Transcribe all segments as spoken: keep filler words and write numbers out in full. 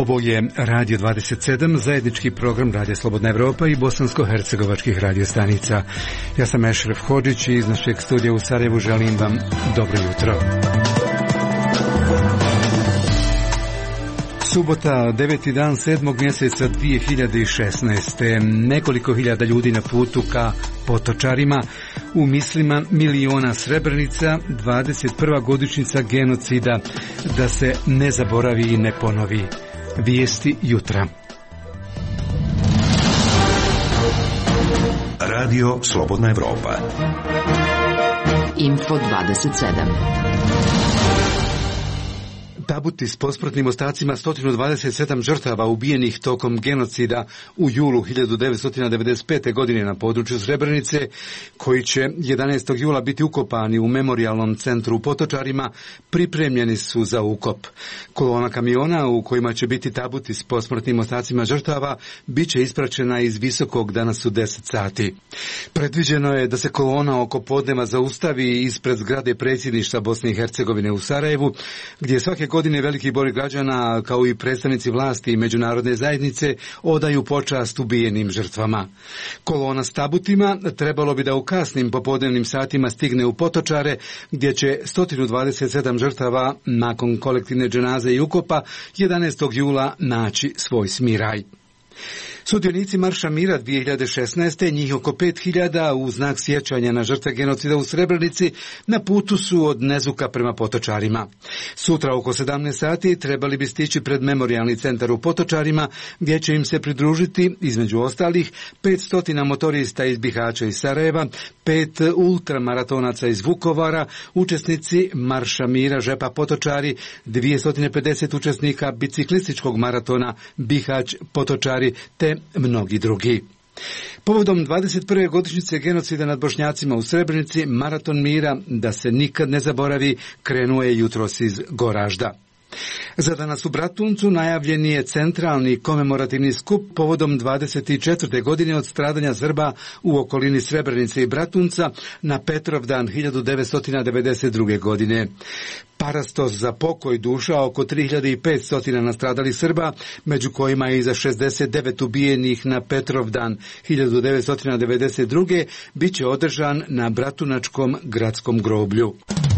Ovo je Radio dvadeset sedam, zajednički program Radija Slobodna Evropa i bosansko-hercegovačkih radiostanica. Ja sam Ešref Hodžić i iz našeg studija u Sarajevu želim vam dobro jutro. Subota, deveti dan sedmog mjeseca dvije hiljade šesnaeste. Nekoliko hiljada ljudi na putu ka Potočarima, u mislima miliona Srebrenica, dvadeset prva godišnjica genocida, da se ne zaboravi i ne ponovi. Vijesti jutra. Radio Slobodna Evropa. Info dvadeset sedam. Tabuti s posmrtnim ostacima sto dvadeset sedam žrtava ubijenih tokom genocida u julu hiljadu devetsto devedeset pete. godine na području Srebrenice, koji će jedanaestog jula biti ukopani u memorijalnom centru u Potočarima, pripremljeni su za ukop. Kolona kamiona u kojima će biti tabuti s posmrtnim ostacima žrtava bit će ispraćena iz Visokog danas u deset sati. Predviđeno je da se kolona oko podneva zaustavi ispred zgrade predsjedništva Bosne i Hercegovine u Sarajevu, gdje svake godine veliki broj građana, kao i predstavnici vlasti i međunarodne zajednice, odaju počast ubijenim žrtvama. Kolona s tabutima trebalo bi da u kasnim popodnevnim satima stigne u Potočare, gdje će sto dvadeset sedam žrtava nakon kolektivne dženaze i ukopa jedanaestog jula naći svoj smiraj. Sudionici Marša mira dvije hiljade šesnaeste. njih oko pet hiljada u znak sjećanja na žrtve genocida u Srebrenici na putu su od Nezuka prema Potočarima. Sutra oko sedamnaest sati trebali bi stići pred memorijalni centar u Potočarima, gdje će im se pridružiti, između ostalih, petsto motorista iz Bihaća i Sarajeva, pet ultramaratonaca iz Vukovara, učesnici Marša mira Žepa Potočari, dvjesto pedeset učesnika biciklističkog maratona Bihać Potočari, te mnogi drugi. Povodom dvadeset prve godišnjice genocida nad Bošnjacima u Srebrenici, maraton mira da se nikad ne zaboravi krenuo je jutros iz Goražda. Za danas u Bratuncu najavljen je centralni komemorativni skup povodom dvadeset četvrte. godine od stradanja Srba u okolini Srebrenice i Bratunca na Petrovdan hiljadu devetsto devedeset druge. godine. Parastos za pokoj duša oko tri hiljade petsto nastradalih Srba, među kojima je i za šezdeset devet ubijenih na Petrovdan hiljadu devetsto devedeset druge. bit će održan na Bratunačkom gradskom groblju.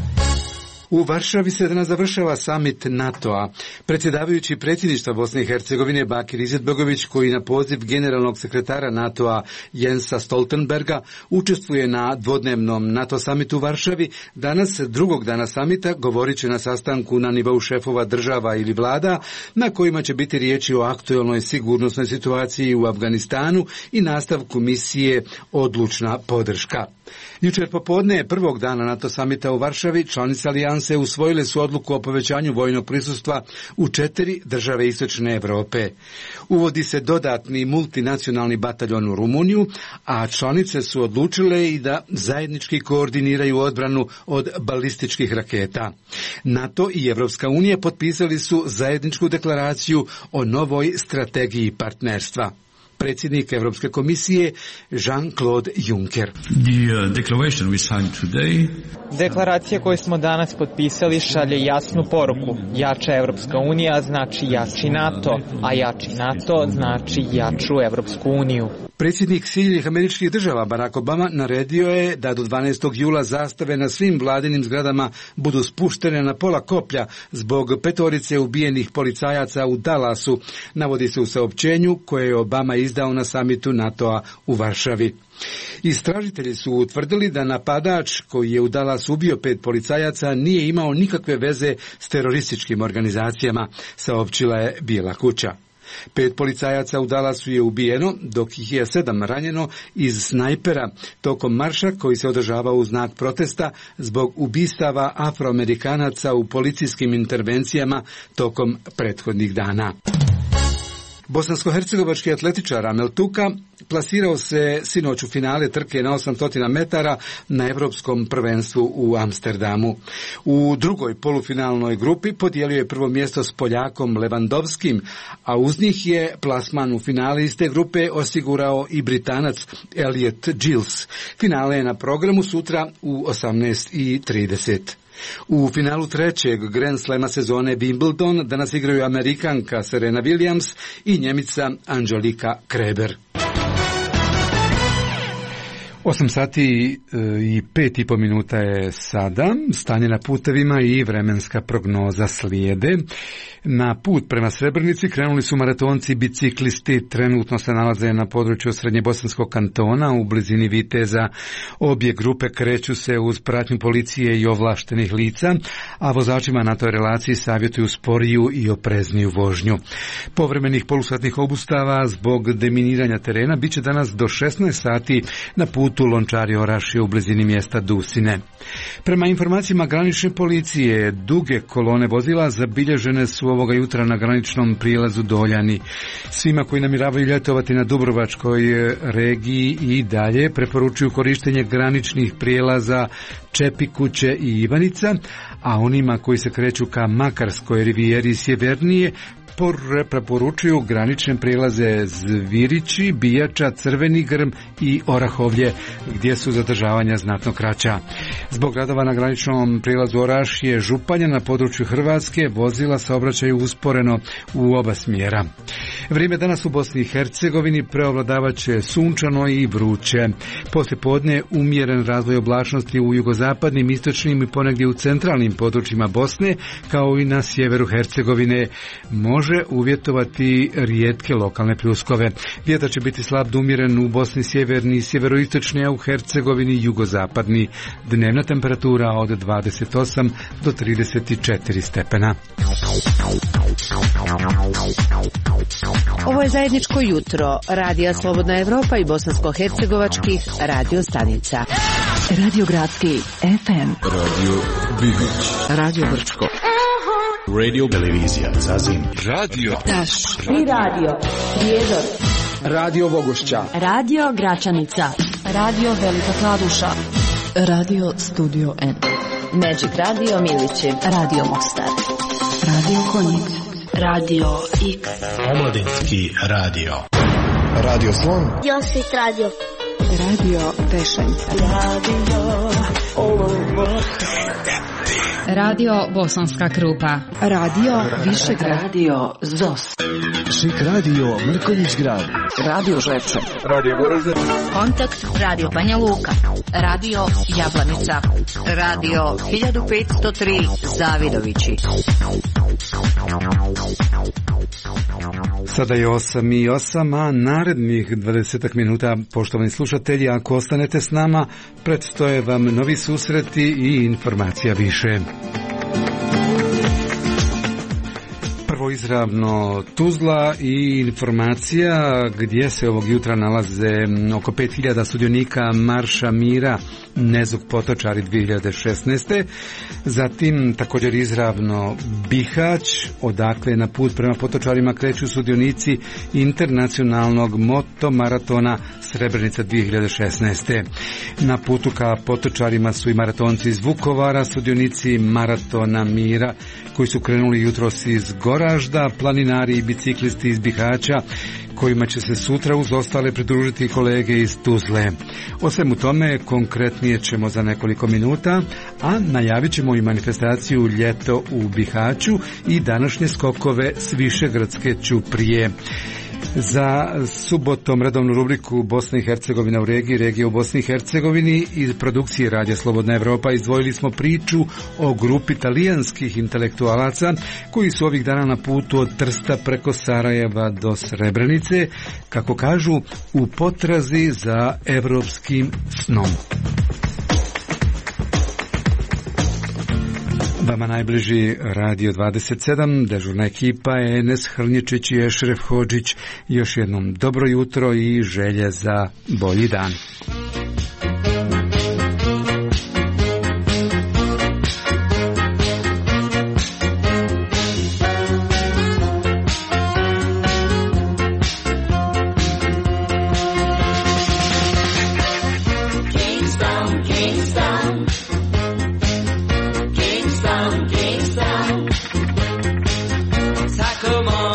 U Varšavi se danas završava samit NATO-a. Predsjedavajući predsjedništva Bosne i Hercegovine Bakir Izetbegović, koji na poziv generalnog sekretara NATO-a Jensa Stoltenberga učestvuje na dvodnevnom NATO samitu u Varšavi, danas, drugog dana samita, govorit će na sastanku na nivou šefova država ili vlada, na kojima će biti riječi o aktualnoj sigurnosnoj situaciji u Afganistanu i nastavku misije Odlučna podrška. Jučer popodne prvog dana NATO samita u Varšavi članice alijanse usvojile su odluku o povećanju vojnog prisustva u četiri države istočne Europe. Uvodi se dodatni multinacionalni bataljon u Rumuniju, a članice su odlučile i da zajednički koordiniraju odbranu od balističkih raketa. NATO i Evropska unija potpisali su zajedničku deklaraciju o novoj strategiji partnerstva. Predsjednik Europske komisije Jean-Claude Juncker. Deklaracija koju smo danas potpisali šalje jasnu poruku. Jača Europska unija znači jači NATO, a jači NATO znači jaču Europsku uniju. Predsjednik Sjedinjenih Američkih Država Barack Obama naredio je da do dvanaestog jula zastave na svim vladinim zgradama budu spuštene na pola koplja zbog petorice ubijenih policajaca u Dallasu, navodi se u saopćenju koje je Obama izdao na samitu NATO-a u Varšavi. Istražitelji su utvrdili da napadač koji je u Dallasu ubio pet policajaca nije imao nikakve veze s terorističkim organizacijama, saopćila je Bijela kuća. Pet policajaca u Dallasu je ubijeno, dok ih je sedam ranjeno iz snajpera tokom marša koji se održavao u znak protesta zbog ubistava Afroamerikanaca u policijskim intervencijama tokom prethodnih dana. Bosansko-hercegovački atletičar Amel Tuka plasirao se sinoć u finale trke na osamsto metara na Evropskom prvenstvu u Amsterdamu. U drugoj polufinalnoj grupi podijelio je prvo mjesto s Poljakom Levandovskim, a uz njih je plasman u finale iste grupe osigurao i Britanac Elliot Giles. Finale je na programu sutra u osamnaest i trideset. U finalu trećeg Grand Slema sezone Wimbledon danas igraju Amerikanka Serena Williams i Njemica Angelika Kerber. Osam sati i pet i po minuta je sada, stanje na putevima i vremenska prognoza slijede. Na put prema Srebrenici krenuli su maratonci i biciklisti, trenutno se nalaze na području Srednjebosanskog kantona u blizini Viteza. Obje grupe kreću se uz pratnju policije i ovlaštenih lica, a vozačima na toj relaciji savjetuju sporiju i oprezniju vožnju. Povremenih polusatnih obustava zbog deminiranja terena bit će danas do šesnaest sati na putu Lončari Orašje u blizini mjesta Dusine. Prema informacijama granične policije, duge kolone vozila zabilježene su ovoga jutra na graničnom prijelazu Doljani. Svima koji namiravaju ljetovati na Dubrovačkoj regiji i dalje preporučuju korištenje graničnih prijelaza Čepikuće i Ivanica, a onima koji se kreću ka Makarskoj rivijeri sjevernije preporučuju granične prijelaze Zvirići, Bijača, Crveni Grm i Orahovlje, gdje su zadržavanja znatno kraća. Zbog radova na graničnom prijelazu Orašje Županja na području Hrvatske vozila saobraćaju usporeno u oba smjera. Vrijeme danas u Bosni i Hercegovini preovladavat će sunčano i vruće. Poslije podne umjeren razvoj oblačnosti u jugozapadnim, istočnim i ponegdje u centralnim područjima Bosne, kao i na sjeveru Hercegovine. Može uvjetovati rijetke lokalne pljuskove. Vjetar će biti slab do umjeren u Bosni sjeverni i sjeveroistočni, a u Hercegovini jugozapadni. Dnevna temperatura od dvadeset osam do trideset četiri stepena. Ovo je zajedničko jutro Radija Slobodna Evropa i bosansko-hercegovačkih radio stanica. Radio Gradski F M, Radio Bihić, Radio Brčko, Radio Televizija Zazim, Radio Taš i Radio Prijedor, Radio Vogošća, Radio Gračanica, Radio Velika Kladuša, Radio Studio N, Magic Radio Milići, Radio Mostar, Radio Konjic, Radio X, Omladinski radio, Radio Slon, Josip Radio, Radio Pešanica, Radio Radio Bosanska Krupa, Radio Višegrad, Radio Zos, Šik Radio Mrkonjić Grad, Radio Žepče, Radio Goražde, Kontakt Radio Banja Luka, Radio Jablanica, Radio hiljadu petsto tri Zavidovići. Sada je osam i osam, a narednih dvadeset minuta, poštovani slušatelji, ako ostanete s nama, predstoje vam novi susreti i informacija više. Prvo izravno Tuzla i informacija gdje se ovog jutra nalaze oko pet hiljada sudionika Marša mira Nezog Potočari dvije hiljade šesnaeste. Zatim također izravno Bihać, odakle na put prema Potočarima kreću sudionici internacionalnog motomaratona Srebrenica dvije hiljade šesnaeste. Na putu ka Potočarima su i maratonci iz Vukovara, sudionici maratona mira koji su krenuli jutros iz Goražda, planinari i biciklisti iz Bihaća, kojima će se sutra uz ostale pridružiti kolege iz Tuzle. O svemu tome konkretnije ćemo za nekoliko minuta, a najavit ćemo i manifestaciju Ljeto u Bihaću i današnje skokove s Višegradske ćuprije. Za subotom redovnu rubriku Bosna i Hercegovina u regiji, regija u Bosni i Hercegovini iz produkcije Radija Slobodna Evropa izdvojili smo priču o grupi talijanskih intelektualaca koji su ovih dana na putu od Trsta preko Sarajeva do Srebrenice, kako kažu, u potrazi za evropskim snom. Vama najbliži Radio dvadeset sedam, dežurna ekipa Enes Hrnječić i Ešref Hodžić. Još jednom dobro jutro i želje za bolji dan.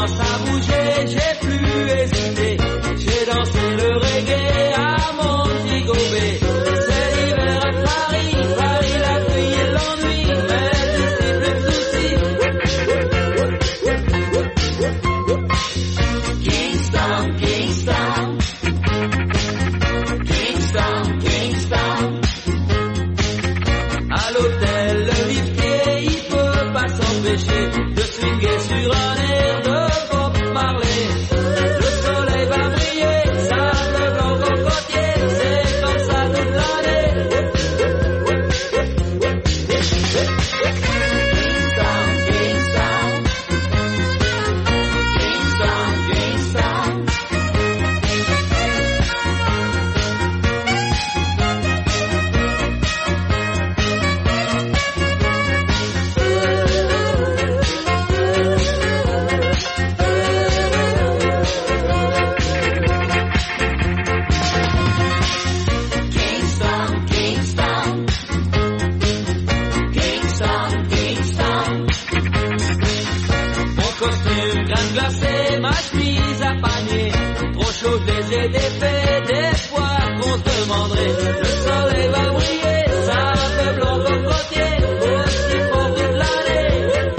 J'ai dansé le reggae à mon suis à panier. Trop chaud, j'ai des faits, des fois qu'on se demanderait. Le soleil va briller, ça fait blanc cocotier, aussi pour toute l'année.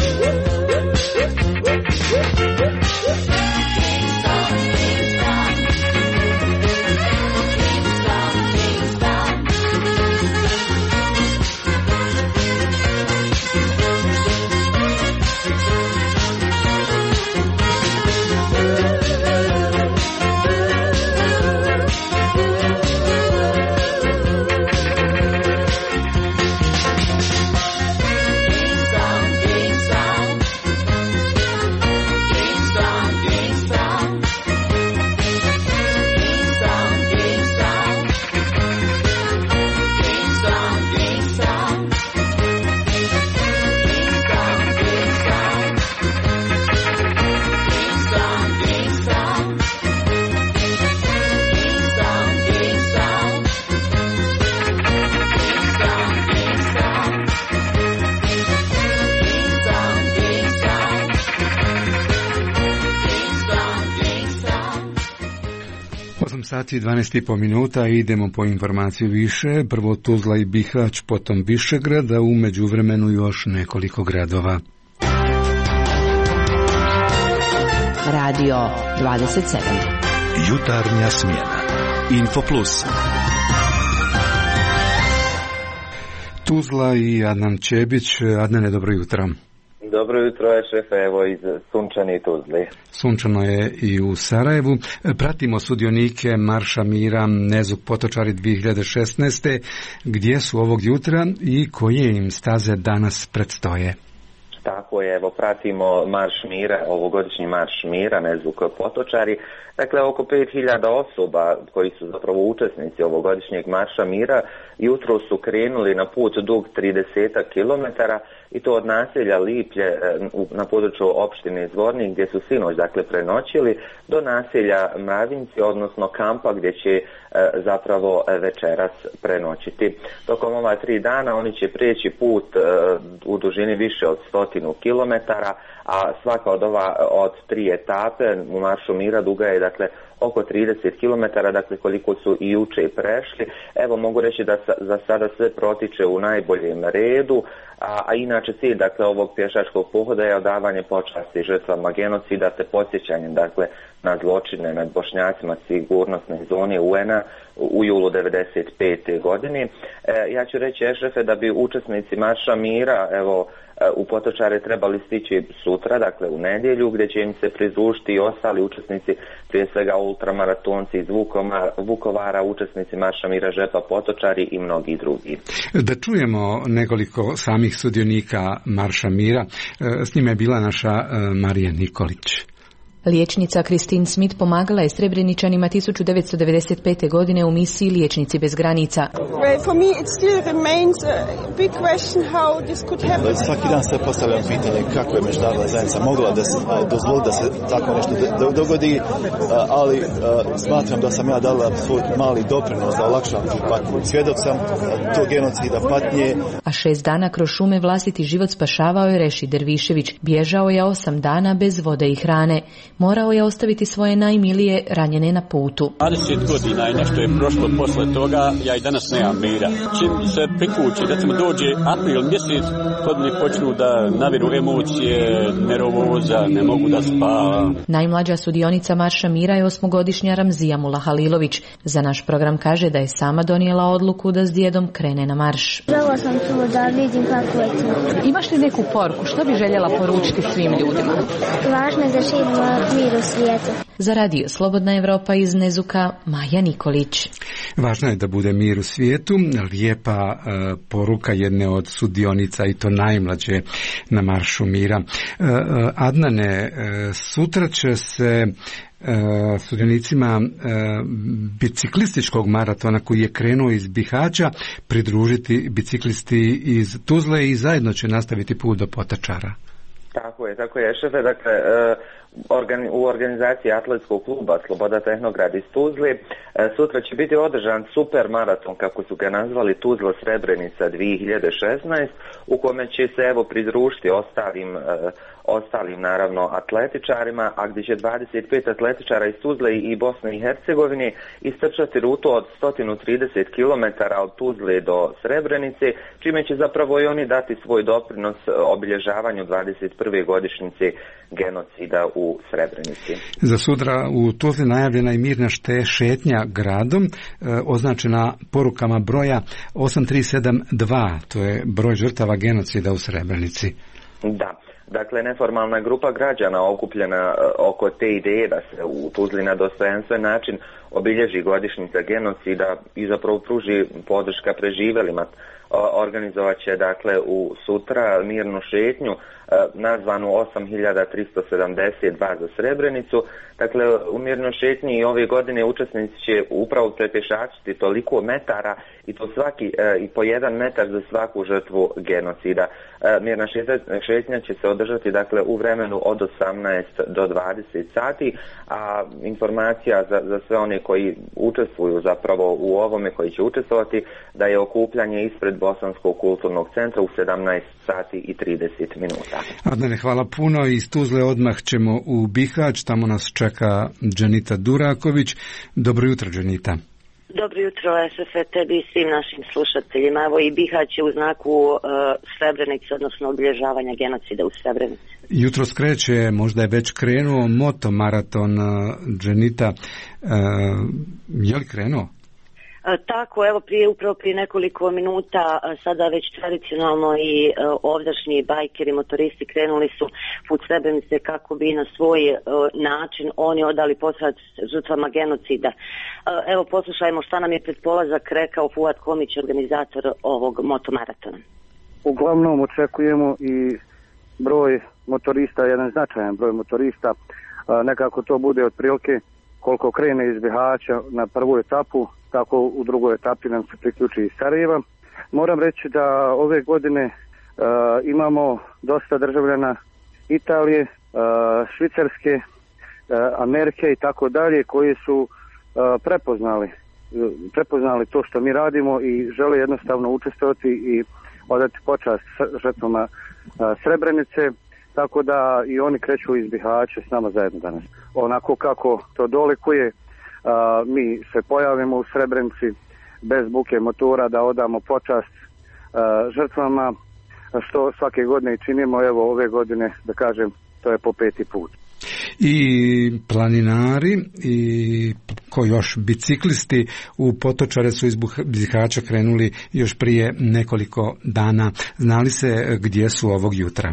Sati i dvanaest i po minuta, idemo po informaciju više. Prvo Tuzla i Bihać, potom Višegrad, a u međuvremenu još nekoliko gradova. Radio dvadeset sedam. Jutarnja smjena. Infoplus. Tuzla i Adnan Čebić. Adnane, dobro jutro. Dobro jutro je, šefe, evo iz sunčane Tuzle. Sunčano je i u Sarajevu. Pratimo sudionike Marša mira Nezuk Potočari dvije hiljade šesnaeste. Gdje su ovog jutra i koje im staze danas predstoje? Tako je, evo pratimo Marš mira, ovogodišnji Marš mira Nezuk Potočari. Dakle, oko pet hiljada osoba koji su zapravo učesnici ovogodišnjeg Marša mira jutro su krenuli na put dug trideset kilometara i to od naselja Liplje na području opštine Zvornik gdje su sinoć dakle prenoćili do naselja Mravinci, odnosno kampa gdje će zapravo večeras prenoćiti. Tokom ova tri dana oni će prijeći put u dužini više od stotinu kilometara, a svaka od ova od tri etape u Maršu mira duga je dakle oko trideset kilometara, dakle koliko su i juče prešli. Evo mogu reći da sa, za sada sve protiče u najboljem redu, a, a inače cilj dakle ovog pješačkog pohoda je odavanje počasti žrtvama genocida te podsjećanje dakle na zločine nad Bošnjacima sigurnosne zone U N-a u julu devedeset pete godine. E, ja ću reći šefe da bi učesnici Marša mira evo u Potočare trebali stići sutra, dakle u nedjelju, gdje će im se pridružiti i ostali učesnici, prije svega ultramaratonci iz Vukovara, učesnici Marša mira Žepa Potočari i mnogi drugi. Da čujemo nekoliko samih sudionika Marša mira. S njima je bila naša Marija Nikolić. Liječnica Kristin Smith pomagala je Srebreničanima tisuću devetsto devedeset pete. godine u misiji Liječnici bez granica. Svaki dan se postavljam pitanje kako je međunarodna zajednica mogla da se dozvoli da se tako nešto dogodi, ali smatram da sam ja dala svoj mali doprinos da olakšam tu patnju. Svjedok sam to genocida patnje. A šest dana kroz šume vlastiti život spašavao je Reši Dervišević. Bježao je osam dana bez vode i hrane. Morao je ostaviti svoje najmilije ranjene na putu. dvadeset godina i nešto je prošlo posle toga, ja i danas nemam mira. Čim se prikući, recimo dođe april mjesec, kod mi počnu da naviru emocije, nervoza, ne mogu da spava. Najmlađa sudionica Marša mira je osmogodišnja Ramzija Mula Halilović. Za naš program kaže da je sama donijela odluku da s djedom krene na marš. Žela sam tu da vidim kako je to. Imaš li neku poruku? Što bi željela poručiti svim ljudima? Važno je da živimo mir u svijetu. Za radio Slobodna Evropa iz Nezuka, Maja Nikolić. Važno je da bude mir u svijetu. Lijepa uh, poruka jedne od sudionica i to najmlađe na Maršu mira. Uh, uh, Adnane, uh, sutra će se Uh, sudionicima uh, biciklističkog maratona koji je krenuo iz Bihaća pridružiti biciklisti iz Tuzle i zajedno će nastaviti put do Potočara. Tako je, tako je, šefe. Dakle, u organizaciji atletskog kluba Sloboda Tehnograd iz Tuzle. Sutra će biti održan super maraton, kako su ga nazvali, Tuzla Srebrenica dvije hiljade šesnaest, u kome će se evo pridružiti ostalim, ostalim naravno atletičarima, a gdje će dvadeset pet atletičara iz Tuzle i Bosne i Hercegovine istrčati rutu od sto trideset kilometara od Tuzle do Srebrenice, čime će zapravo i oni dati svoj doprinos obilježavanju dvadeset prve godišnjice genocida u Srebrenici. Za sutra u Tuzli najavljena je mirna šte, šetnja gradom, e, označena porukama broja osam tri sedam dva, to je broj žrtava genocida u Srebrenici. Da. Dakle, neformalna grupa građana okupljena oko te ideje da se u Tuzli na dostojanstven način obilježi godišnjica genocida i zapravo pruži podrška preživelima. Organizovat će dakle u sutra mirnu šetnju nazvanu osam hiljada tristo sedamdeset dva za Srebrenicu. Dakle, u mirnoj šetnji i ove godine učesnici će upravo prepješačiti toliko metara i to svaki i po jedan metar za svaku žrtvu genocida. Mirna šetnja će se održati dakle u vremenu od osamnaest do dvadeset sati, a informacija za, za sve one koji učestvuju zapravo u ovome, koji će učestvovati, da je okupljanje ispred Bosanskog kulturnog centra u sedamnaest sati i trideset minuta. Adnane, hvala puno. Iz Tuzle odmah ćemo u Bihać, tamo nas čeka Dženita Duraković. Dobro jutro, Dženita. Dobro jutro, S F, tebi i svim našim slušateljima. Evo i Bihać je u znaku uh, Srebrenice, odnosno obilježavanja genocida u Srebrenici. Jutro skreće, možda je već krenuo motomaraton, uh, Dženita. Uh, je li krenuo? Tako, evo prije, upravo prije nekoliko minuta, sada već tradicionalno i ovdašnji bajkeri, motoristi krenuli su put Srebrenice kako bi na svoj način oni odali počast žrtvama genocida. Evo poslušajmo šta nam je pred polazak rekao Fuad Komić, organizator ovog motomaratona. Uglavnom očekujemo i broj motorista, jedan značajan broj motorista, nekako to bude otprilike koliko krene iz Bihaća na prvu etapu, tako u drugoj etapi nam se priključi iz Sarajeva. Moram reći da ove godine uh, imamo dosta državljana Italije, uh, Švicarske, uh, Amerike i tako dalje, koji su uh, prepoznali, uh, prepoznali to što mi radimo i žele jednostavno učestvovati i odati počast žrtvama uh, Srebrenice, tako da i oni kreću iz Bihaća s nama zajedno danas. Onako kako to dolikuje, Uh, mi se pojavimo u Srebrenici bez buke motora da odamo počast uh, žrtvama, što svake godine i činimo. Evo ove godine, da kažem, to je po peti put. I planinari i ko još biciklisti u Potočare su iz Bihaća krenuli još prije nekoliko dana. Znali se gdje su ovog jutra?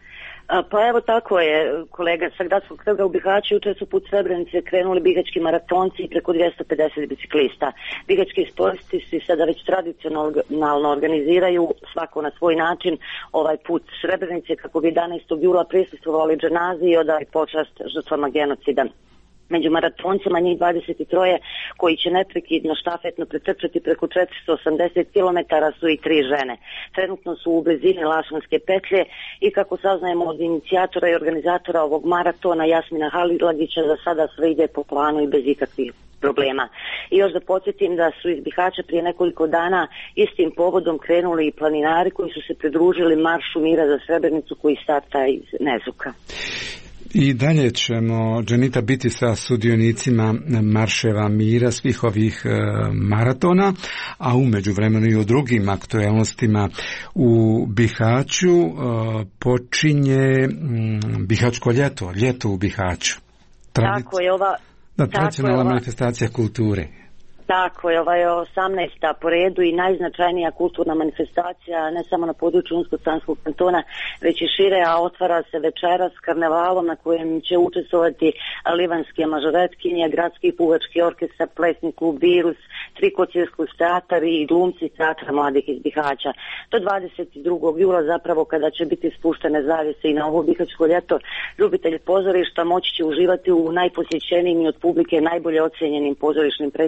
Pa evo tako je, kolega, sa Gradskog trga u Bihaću jučer su put Srebrenice krenuli bihaćki maratonci i preko dvjesto pedeset biciklista. Bihaćki sportisti sada već tradicionalno organiziraju svako na svoj način ovaj put Srebrenice kako bi jedanaestog jula prisustvovali dženazi i odali počast žrtvama genocida. Među maratoncima njih dvadeset tri koji će neprekidno štafetno pretrčati preko četiristo osamdeset kilometara su i tri žene. Trenutno su u blizini Lašvanske petlje i kako saznajemo od inicijatora i organizatora ovog maratona Jasmina Halilagića, za sada sve ide po planu i bez ikakvih problema. I još da podsjetim da su iz Bihaća prije nekoliko dana istim povodom krenuli i planinari koji su se pridružili Maršu mira za Srebrenicu koji starta iz Nezuka. I dalje ćemo, Dženita, biti sa sudionicima marševa mira svih ovih e, maratona, a u međuvremenu i o drugim aktualnostima u Bihaću e, počinje m, Bihaćko ljeto, ljeto u Bihaću. Tradic... Tako je ova... Da, tradicionalna ova... manifestacija kulture. Tako je, ovaj je osamnaesta po redu i najznačajnija kulturna manifestacija ne samo na području Unsko-Sanskog kantona, već i šire, a otvara se večeras karnevalom na kojem će učestvovati livanske mažoretkinje, gradski puvački orkestar, plesni klub Virus, trikocirski teatar i glumci teatra mladih iz Bihaća. Do dvadeset drugog jula zapravo, kada će biti spuštene zavjese i na ovo bihaćko ljeto, ljubitelji pozorišta moći će uživati u najposjećenijim i od publike najbolje ocjenjenim pozorišnim predstavama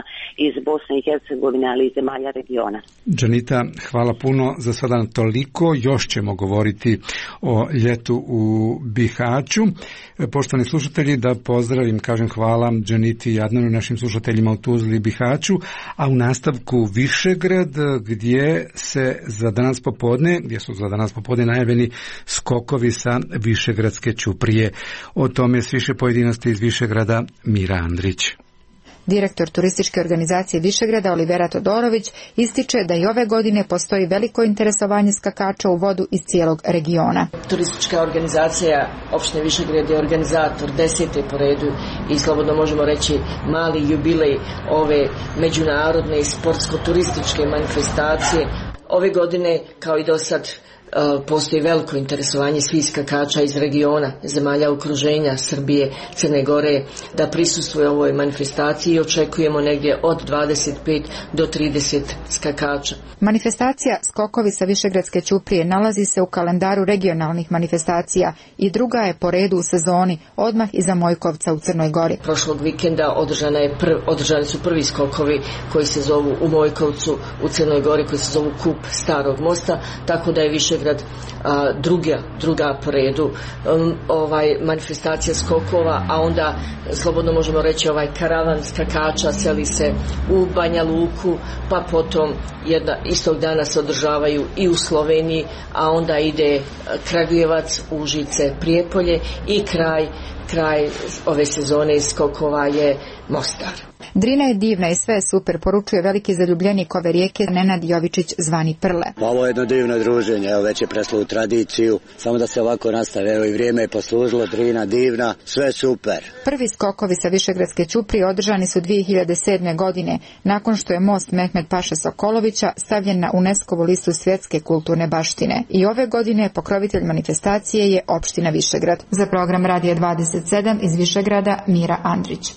iz Bosne i Hercegovine, ali i zemalja regiona. Džanita, hvala puno za sada toliko. Još ćemo govoriti o ljetu u Bihaću. Poštovani slušatelji, da pozdravim, kažem hvala Džaniti i Adnanu, našim slušateljima u Tuzli i Bihaću, a u nastavku Višegrad, gdje se za danas popodne, gdje su za danas popodne najavljeni skokovi sa Višegradske ćuprije. O tome s više pojedinosti iz Višegrada Mira Andrić. Direktor turističke organizacije Višegrada Olivera Todorović ističe da i ove godine postoji veliko interesovanje skakača u vodu iz cijelog regiona. Turistička organizacija opštine Višegrad je organizator desete po redu i slobodno možemo reći mali jubilej ove međunarodne i sportsko-turističke manifestacije. Ove godine, kao i do sad, postoji veliko interesovanje svih skakača iz regiona, zemalja okruženja, Srbije, Crne Gore, da prisustvuje ovoj manifestaciji i očekujemo negdje od dvadeset pet do trideset skakača. Manifestacija Skokovi sa Višegradske ćuprije nalazi se u kalendaru regionalnih manifestacija i druga je po redu u sezoni, odmah iza Mojkovca u Crnoj Gori. Prošlog vikenda održana je prv, održani su prvi skokovi koji se zovu u Mojkovcu u Crnoj Gori, koji se zovu Kup Starog mosta, tako da je Višegrad A, druga, druga po redu um, ovaj manifestacija skokova, a onda slobodno možemo reći ovaj karavan skakača seli se u Banja Luku, pa potom jedna, istog dana se održavaju i u Sloveniji, a onda ide Kragujevac, Užice, Prijepolje i kraj, kraj ove sezone skokova je Mostar. Drina je divna i sve je super, poručuje veliki zaljubljenik ove rijeke Nenad Jovičić zvani Prle. Ovo je jedno divno druženje, evo već je preslo u tradiciju, samo da se ovako nastave, evo i vrijeme je poslužilo, Drina divna, sve super. Prvi skokovi sa Višegradske ćuprije održani su dvije hiljade sedme. godine, nakon što je most Mehmet Paše Sokolovića stavljen na UNESCO-vu listu svjetske kulturne baštine. I ove godine pokrovitelj manifestacije je opština Višegrad. Za program Radija dvadeset sedam iz Višegrada Mira Andrić.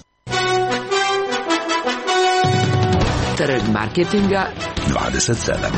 Trg marketinga dvadeset sedam.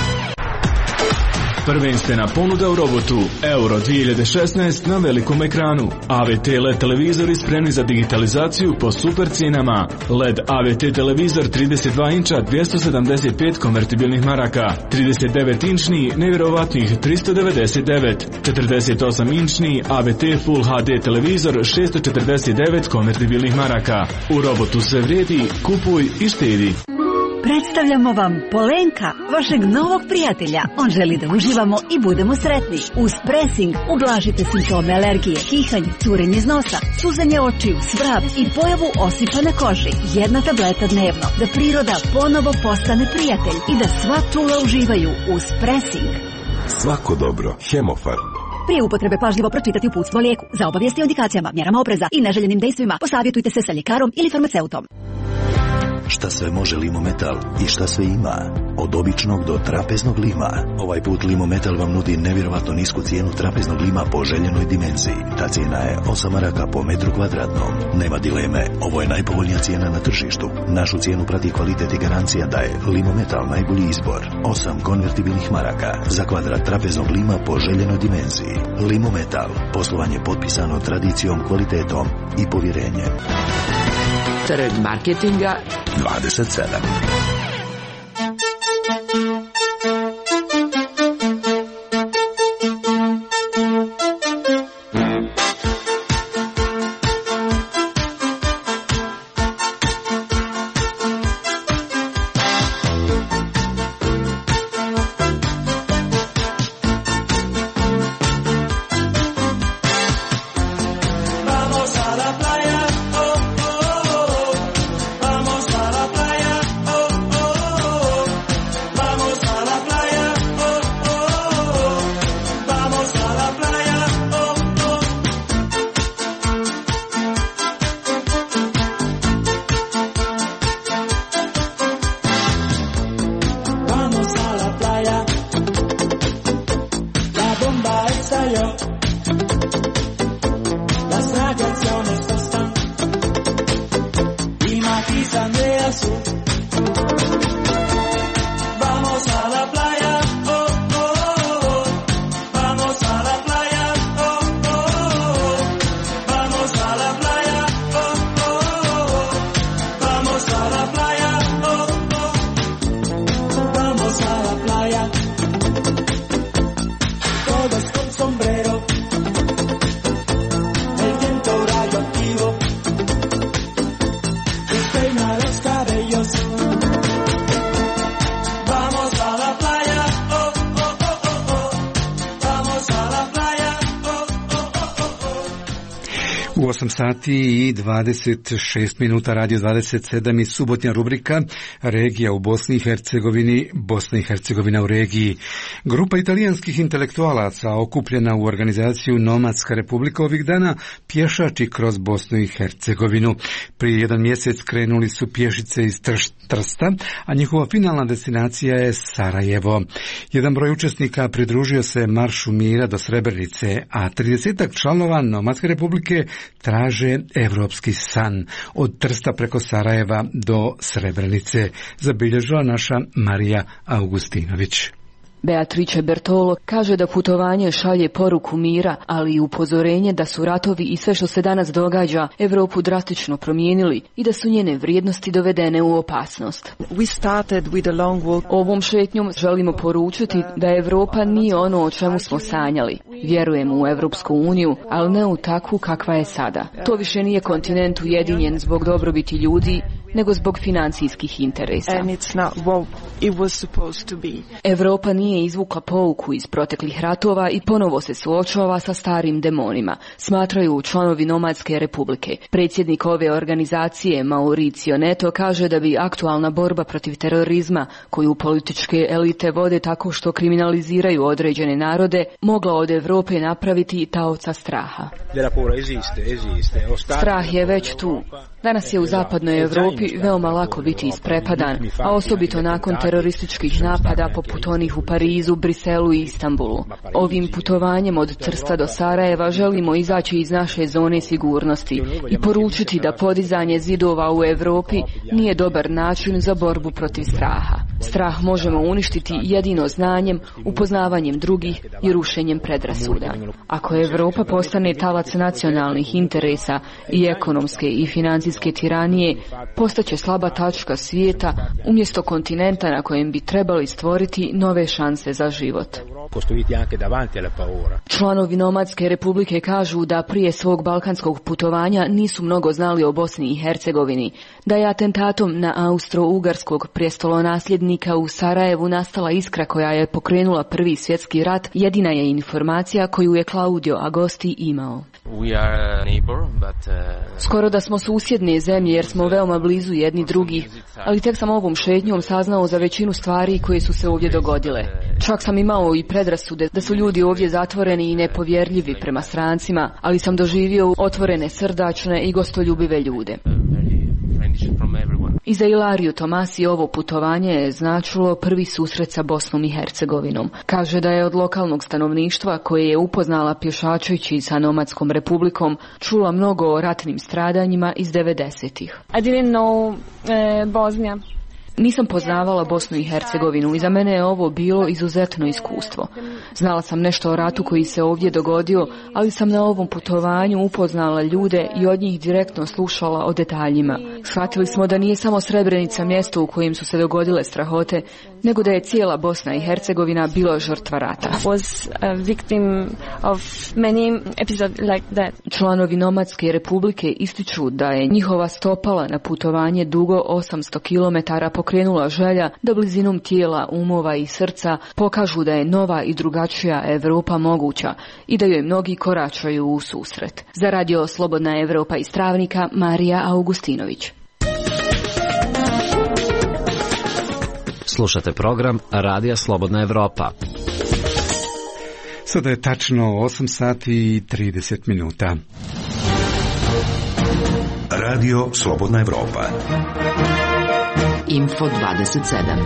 Prvenstvena ponuda u robotu Euro dvije hiljade šesnaest na velikom ekranu. A V T L E D televizori spremni za digitalizaciju po super cijenama. L E D A V T televizor trideset dva inča dvjesto sedamdeset pet konvertibilnih maraka. trideset devet inčni nevjerovatnih tristo devedeset devet. četrdeset osam inčni A V T Full H D televizor šesto četrdeset devet konvertibilnih maraka. U robotu sve vrijedi, kupuj i štedi. Predstavljamo vam Polenka, vašeg novog prijatelja. On želi da uživamo i budemo sretni. Uz Pressing ublažite simptome alergije, kihanje, curenje iz nosa, suzanje očiju, svrab i pojavu osipa na koži. Jedna tableta dnevno, da priroda ponovo postane prijatelj i da sva čula uživaju uz Pressing. Svako dobro, Hemofarm. Prije upotrebe pažljivo pročitati uputstvo o lijeku. Za obavijesti o indikacijama, mjerama opreza i neželjenim dejstvima posavjetujte se sa ljekarom ili farmaceutom. Šta sve može Limometal i šta sve ima? Od običnog do trapeznog lima. Ovaj put Limometal vam nudi nevjerovatno nisku cijenu trapeznog lima po željenoj dimenziji. Ta cijena je osam maraka po metru kvadratnom. Nema dileme, ovo je najpovoljnija cijena na tržištu. Našu cijenu prati kvalitet i garancija da je Limometal najbolji izbor. osam konvertibilnih maraka za kvadrat trapeznog lima po željenoj dimenziji. Limometal, poslovanje potpisano tradicijom, kvalitetom i povjerenjem. Trg marketinga dvadeset sedam. Vamos a la playa. osam sati i dvadeset šest minuta, Radio dvadeset sedam i subotnja rubrika Regija u Bosni i Hercegovini, Bosna i Hercegovina u regiji. Grupa italijanskih intelektualaca okupljena u organizaciju Nomadska republika ovih dana pješači kroz Bosnu i Hercegovinu. Prije jedan mjesec krenuli su pješice iz Trsta, a njihova finalna destinacija je Sarajevo. Jedan broj učesnika pridružio se maršu mira do Srebrenice, a tridesetak članova Nomadske republike traže evropski san od Trsta preko Sarajeva do Srebrenice, zabilježila naša Marija Augustinović. Beatrice Bertolo kaže da putovanje šalje poruku mira, ali i upozorenje da su ratovi i sve što se danas događa Evropu drastično promijenili i da su njene vrijednosti dovedene u opasnost. Ovom šetnjom želimo poručiti da Evropa nije ono o čemu smo sanjali. Vjerujemo u Evropsku uniju, ali ne u takvu kakva je sada. To više nije kontinent ujedinjen zbog dobrobiti ljudi, nego zbog financijskih interesa. Evropa nije izvukla pouku iz proteklih ratova i ponovo se suočava sa starim demonima, smatraju članovi Nomadske republike. Predsjednik ove organizacije Mauricio Neto kaže da bi aktualna borba protiv terorizma, koju političke elite vode tako što kriminaliziraju određene narode, mogla od Evrope napraviti taoca straha. Strah je već tu. Danas je u zapadnoj Europi veoma lako biti isprepadan, a osobito nakon terorističkih napada poput onih u Parizu, Briselu i Istanbulu. Ovim putovanjem od Trsta do Sarajeva želimo izaći iz naše zone sigurnosti i poručiti da podizanje zidova u Europi nije dobar način za borbu protiv straha. Strah možemo uništiti jedino znanjem, upoznavanjem drugih i rušenjem predrasuda. Ako Europa postane talac nacionalnih interesa i ekonomske i financijske tiranije, postaće slaba tačka svijeta umjesto kontinenta na kojem bi trebali stvoriti nove šanse za život. Članovi Nomadske republike kažu da prije svog balkanskog putovanja nisu mnogo znali o Bosni i Hercegovini, da je atentatom na austro-ugarskog prijestolonasljednika u Sarajevu nastala iskra koja je pokrenula Prvi svjetski rat, jedina je informacija koju je Claudio Agosti imao. Skoro da smo susjedne zemlje jer smo veoma blizu jedni drugih, ali tek sam ovom šetnjom saznao za većinu stvari koje su se ovdje dogodile. Čak sam imao i predrasude da su ljudi ovdje zatvoreni i nepovjerljivi prema strancima, ali sam doživio otvorene, srdačne i gostoljubive ljude. I za Ilariju Tomasi ovo putovanje je značilo prvi susret sa Bosnom i Hercegovinom. Kaže da je od lokalnog stanovništva koje je upoznala pješačujući sa Nomadskom republikom čula mnogo o ratnim stradanjima iz devedesetih. I didn't know uh, Bosnia. Nisam poznavala Bosnu i Hercegovinu i za mene je ovo bilo izuzetno iskustvo. Znala sam nešto o ratu koji se ovdje dogodio, ali sam na ovom putovanju upoznala ljude i od njih direktno slušala o detaljima. Shvatili smo da nije samo Srebrenica mjesto u kojem su se dogodile strahote, nego da je cijela Bosna i Hercegovina bila žrtva rata. Was a victim of many episodes like that. Članovi Nomadske republike ističu da je njihova stopala na putovanje dugo osamsto kilometara pokrenula želja da blizinom tijela, umova i srca pokažu da je nova i drugačija Evropa moguća i da joj mnogi koračaju u susret. Za Radio Slobodna Evropa iz Travnika, Marija Augustinović. Slušate program Radija Slobodna Evropa. Sada je tačno osam sati i trideset minuta. Radio Slobodna Evropa. Info dvadeset sedam.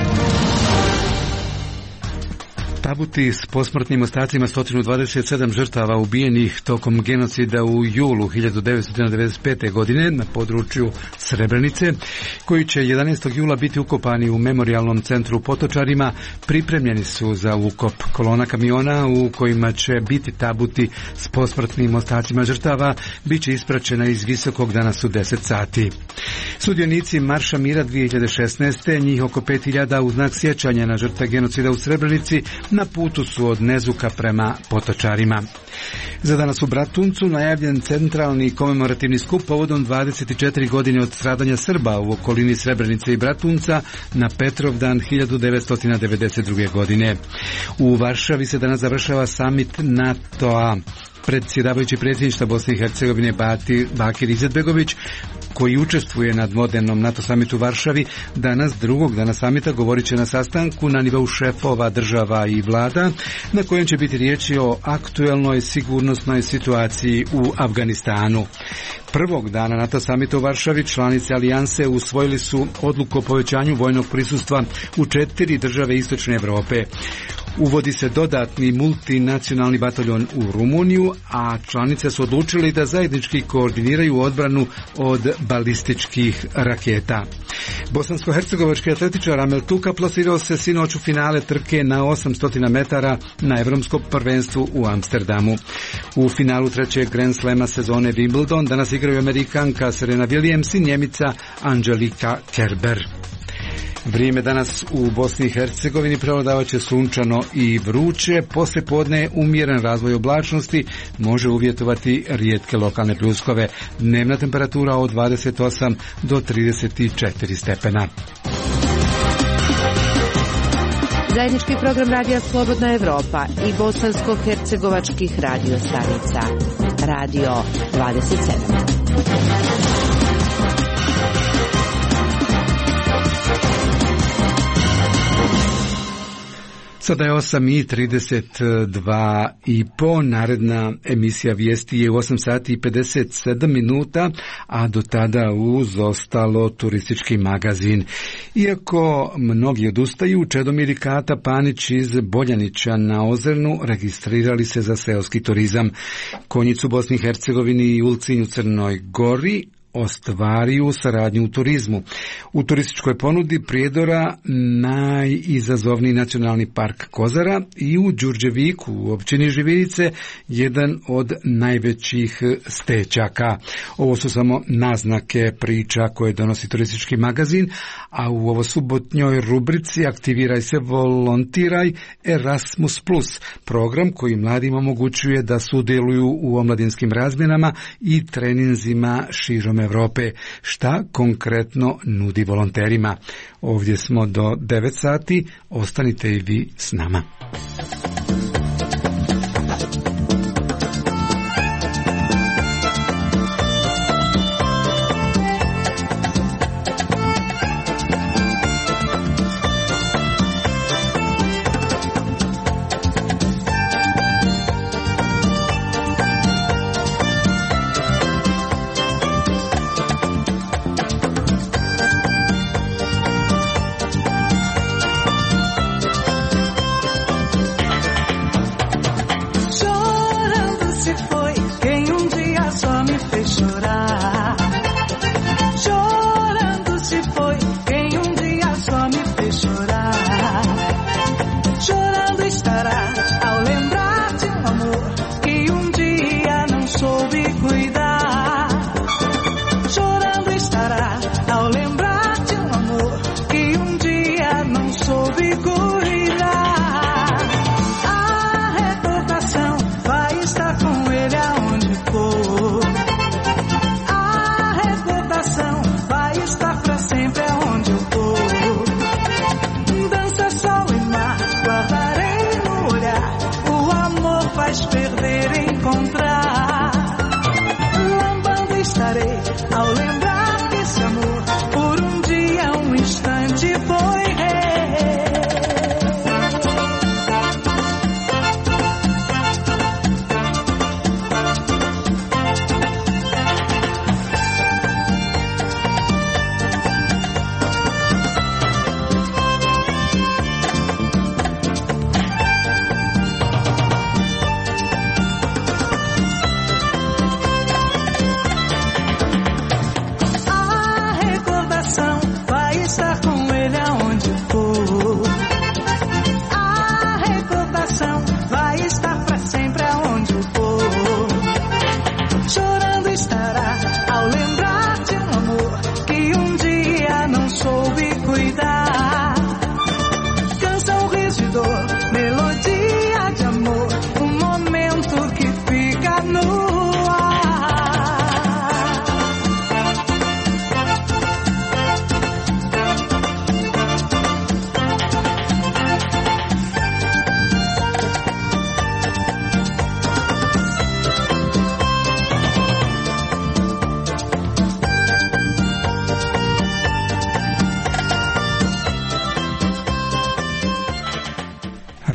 Tabuti s posmrtnim ostacima sto dvadeset sedam žrtava ubijenih tokom genocida u julu hiljadu devetsto devedeset pete. godine na području Srebrenice, koji će jedanaestog jula biti ukopani u memorijalnom centru u Potočarima, pripremljeni su za ukop. Kolona kamiona u kojima će biti tabuti s posmrtnim ostacima žrtava bit će ispraćena iz Visokog danas u deset sati. Sudionici Marša mira dvije hiljade šesnaeste. njih oko pet hiljada u znak sjećanja na žrtve genocida u Srebrenici na putu su od Nezuka prema Potočarima. Za danas u Bratuncu najavljen centralni komemorativni skup povodom dvadeset četiri godine od stradanja Srba u okolini Srebrenice i Bratunca na Petrovdan hiljadu devetsto devedeset druge. godine. U Varšavi se danas završava samit NATO-a. Predsjedavajući predsjedništva Bosne i Hercegovine Bakir Izetbegović, koji učestvuje na dvodnevnom NATO samitu u Varšavi, danas drugog dana samita govorit će na sastanku na nivou šefova država i vlada, na kojem će biti riječi o aktuelnoj sigurnosnoj situaciji u Afganistanu. Prvog dana NATO samita u Varšavi članice alijanse usvojili su odluku o povećanju vojnog prisustva u četiri države istočne Europe. Uvodi se dodatni multinacionalni bataljon u Rumuniju, a članice su odlučili da zajednički koordiniraju odbranu od balističkih raketa. Bosansko-hercegovački atletičar Amel Tuka plasirao se sinoć u finale trke na osamsto metara na Evropskom prvenstvu u Amsterdamu. U finalu trećeg Grand Slema sezone Wimbledon danas igraju Amerikanka Serena Williams i Njemica Angelika Kerber. Vrijeme danas u Bosni i Hercegovini prevladavat će sunčano i vruće, poslije podne umjeren razvoj oblačnosti, može uvjetovati rijetke lokalne pljuskove. Dnevna temperatura od dvadeset osam do trideset četiri stepena. Zajednički program Radija Slobodna Evropa i bosansko-hercegovačkih radio stanica. Radio dvadeset sedam. Sada je osam i trideset dva i po, naredna emisija vijesti je u osam sati i pedeset sedam minuta, a do tada uz ostalo turistički magazin. Iako mnogi odustaju, Čedomir i Kata Panić iz Boljanića na Ozernu registrirali se za seoski turizam. Konjic u Bosni i Hercegovini i Ulcinj u Crnoj Gori ostvaruju saradnju u turizmu. U turističkoj ponudi Prijedora najizazovniji nacionalni park Kozara i u Đurđeviku u općini Živinice jedan od najvećih stećaka. Ovo su samo naznake priča koje donosi turistički magazin, a u ovo subotnjoj rubrici Aktiviraj se, volontiraj Erasmus plus, program koji mladima omogućuje da sudjeluju u omladinskim razmjenama i treninzima širom Europe. Šta konkretno nudi volonterima? Ovdje smo do devet sati, ostanite i vi s nama. So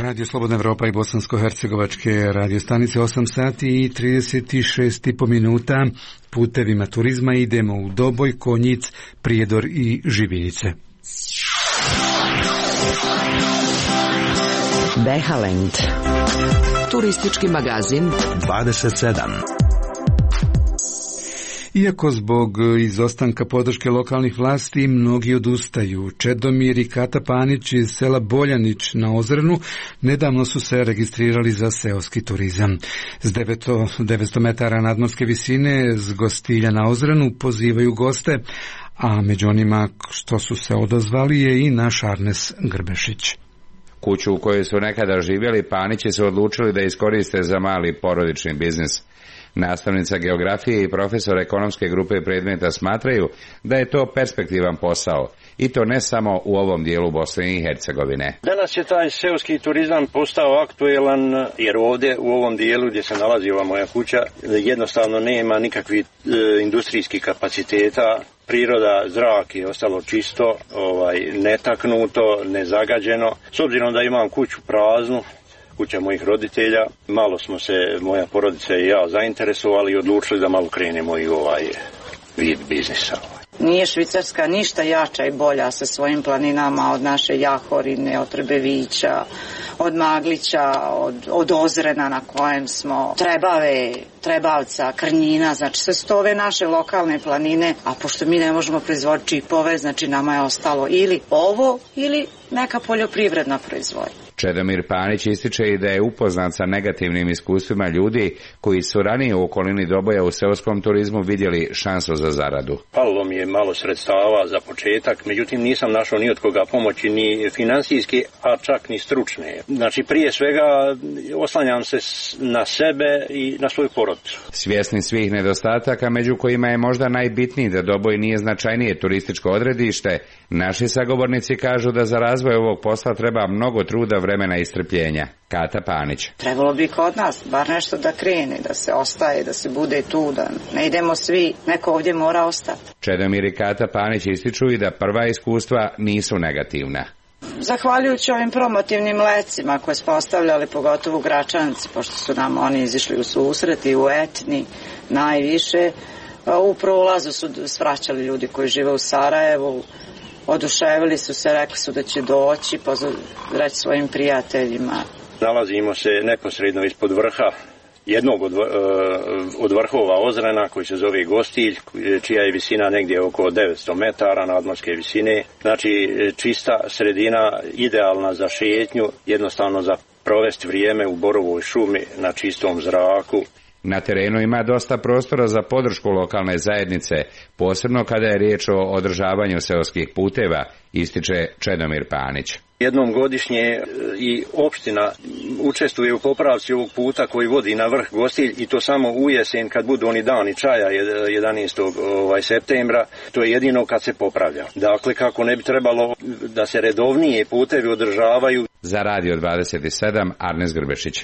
Radio Slobodna Evropa i bosansko-hercegovačke radio stanice, osam sati i trideset šest i po minuta. Putevima turizma idemo u Doboj, Konjic, Prijedor i Živinice. Behalend. Turistički magazin dvadeset sedam. Iako zbog izostanka podrške lokalnih vlasti mnogi odustaju, Čedomir i Kata Panić iz sela Boljanić na Ozrenu nedavno su se registrirali za seoski turizam. S devetsto metara nadmorske visine s Gostilja na Ozrenu pozivaju goste, a među onima što su se odazvali je i naš Arnes Grbešić. Kuću u kojoj su nekada živjeli Panići su odlučili da iskoriste za mali porodični biznis. Nastavnica geografije i profesor ekonomske grupe predmeta smatraju da je to perspektivan posao, i to ne samo u ovom dijelu Bosne i Hercegovine. Danas je taj seoski turizam postao aktuelan, jer ovdje u ovom dijelu gdje se nalazi ova moja kuća jednostavno nema nikakvih e, industrijskih kapaciteta. Priroda, zrak je ostalo čisto, ovaj, netaknuto, nezagađeno. S obzirom da imam kuću praznu, kuća mojih roditelja, malo smo se, moja porodica i ja, zainteresovali i odlučili da malo krenemo i ovaj vid biznisa. Nije Švicarska ništa jača i bolja sa svojim planinama od naše Jahorine, od Trbevića, od Maglića, od, od Ozrena na kojem smo, Trebave, Trebavca, Krnjina, znači sve su ove naše lokalne planine, a pošto mi ne možemo proizvoditi čipove, znači nama je ostalo ili ovo ili neka poljoprivredna proizvodnja. Čedomir Panić ističe i da je upoznat sa negativnim iskustvima ljudi koji su ranije u okolini Doboja u seoskom turizmu vidjeli šansu za zaradu. Falilo mi je malo sredstava za početak, međutim nisam našao ni od koga pomoći, ni finansijski, a čak ni stručne. Znači prije svega oslanjam se na sebe i na svoju porodicu. Svjesni svih nedostataka, među kojima je možda najbitniji da Doboj nije značajnije turističko odredište, naši sagovornici kažu da za razvoj ovog posla treba mnogo truda, vremena i strpljenja. Kata Panić. Trebalo bi kod nas bar nešto da krene, da se ostaje, da se bude tu, da ne idemo svi, neko ovdje mora ostati. Čedomir i Kata Panić ističu i da prva iskustva nisu negativna. Zahvaljujući ovim promotivnim lecima koje smo ostavljali, pogotovo u Gračanci, pošto su nam oni izišli u susret i u Etni najviše, u prolazu su svraćali ljudi koji žive u Sarajevu, oduševili su se, rekli su da će doći, reći svojim prijateljima. Nalazimo se neposredno ispod vrha jednog od, od vrhova Ozrena koji se zove Gostilj, čija je visina negdje oko devetsto metara nadmorske visine. Znači čista sredina, idealna za šetnju, jednostavno za provesti vrijeme u borovoj šumi na čistom zraku. Na terenu ima dosta prostora za podršku lokalne zajednice, posebno kada je riječ o održavanju seoskih puteva, ističe Čedomir Panić. Jednom godišnje i opština učestvuje u popravci ovog puta koji vodi na vrh Gostilj, i to samo u jesen kad budu oni dani čaja jedanaestog septembra, to je jedino kad se popravlja. Dakle, kako ne bi trebalo da se redovnije putevi održavaju. Za Radio dvadeset sedam, Arnes Grbešić.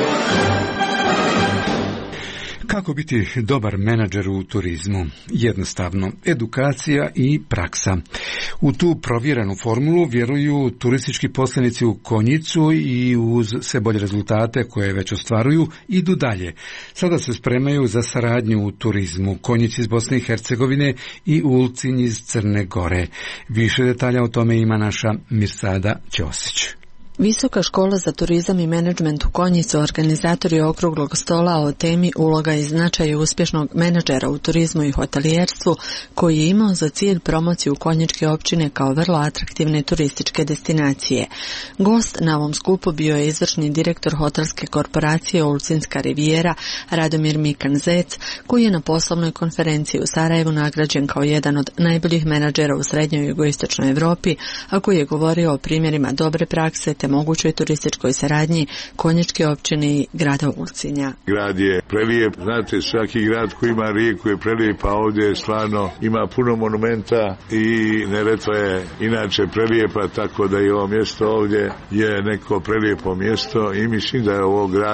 Kako biti dobar menadžer u turizmu? Jednostavno, edukacija i praksa. U tu provjerenu formulu vjeruju turistički poslenici u Konjicu i uz sve bolje rezultate koje već ostvaruju idu dalje. Sada se spremaju za saradnju u turizmu. Konjic iz Bosne i Hercegovine i Ulcinj iz Crne Gore. Više detalja o tome ima naša Mirsada Ćosić. Visoka škola za turizam i menadžment u Konjicu organizatori okruglog stola o temi uloga i značaj uspješnog menadžera u turizmu i hotelijerstvu, koji je imao za cilj promociju konjičke općine kao vrlo atraktivne turističke destinacije. Gost na ovom skupu bio je izvršni direktor hotelske korporacije Ulcinjska rivijera Radomir Mikan-Zec, koji je na poslovnoj konferenciji u Sarajevu nagrađen kao jedan od najboljih menadžera u srednjoj i jugoistočnoj Europi, a koji je govorio o primjerima dobre prakse te mogućoj turističkoj saradnji konjičke općine i grada Ulcinja. Grad je prelijep, znate, svaki grad koji ima rijeku je prelijep, a ovdje je stvarno ima puno monumenta i Neretva je inače prelijepa, tako da i ovo mjesto ovdje je neko prelijepo mjesto i mislim da je ovo grad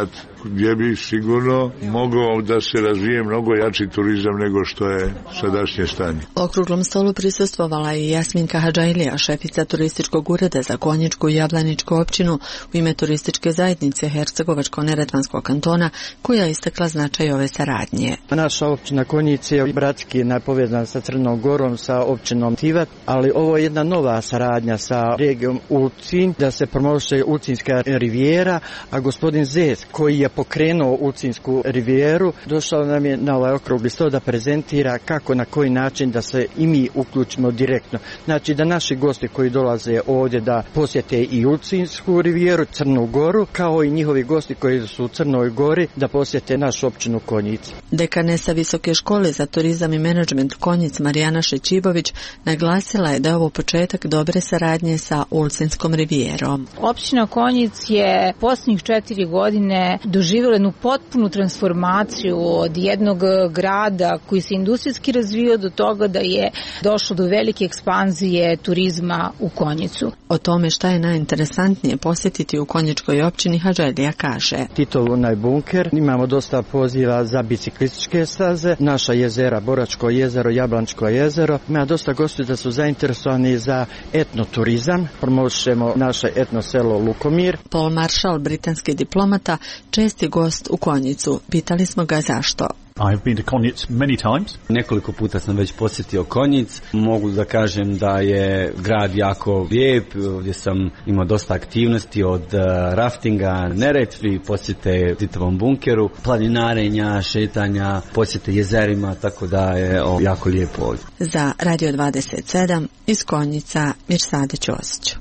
gdje bi sigurno mogao da se razvije mnogo jači turizam nego što je sadašnje stanje. Okruglom stolu prisustvovala je Jasminka Hadžajlija, šefica turističkog ureda za Konjičku i Jablaničku općinu u ime turističke zajednice Hercegovačko-neretvanskog kantona, koja je istakla značaj ove saradnje. Naša općina Konjic je bratski napovezana sa Crnom Gorom, sa općinom Tivat, ali ovo je jedna nova saradnja sa regijom Ulcinj, da se promoviše Ulcinjska rivijera, a gospodin Zec, koji je pokrenuo Ulcinjsku rivijeru, došao nam je na ovaj okrugli stol da prezentira kako, na koji način da se i mi uključimo direktno. Znači da naši gosti koji dolaze ovdje da posjete i Ulcinjsku rivijeru, Crnu Goru, kao i njihovi gosti koji su u Crnoj Gori da posjete našu općinu Konjic. Dekanesa Visoke škole za turizam i menadžment Konjic Marijana Šećibović naglasila je da je ovo početak dobre saradnje sa Ulcinjskom rivijerom. Općina Konjic je posljednjih četiri godine doživjela jednu potpunu transformaciju od jednog grada koji se industrijski razvio do toga da je došlo do velike ekspanzije turizma u Konjicu. O tome šta je najinteresantnije posjetiti u Konjičkoj općini Hadžajlija kaže. Titov onaj bunker, imamo dosta poziva za biciklističke staze, naša jezera, Boračko jezero, Jablančko jezero, ima dosta gostiju da su zainteresovani za etnoturizam, promovišemo naše etno selo Lukomir. Paul Marshall, britanski diplomata, česti gost u Konjicu. Pitali smo ga zašto. I've been to Konjic many times. Nekoliko puta sam već posjetio Konjic. Mogu da kažem da je grad jako lijep. Ovdje sam imao dosta aktivnosti od uh, raftinga, Neretvi, posjete Titovom bunkeru, planinarenja, šetanja, posjete jezerima, tako da je o, jako lijepo ovdje. Za Radio dvadeset sedam iz Konjica Mirsade Ćosić.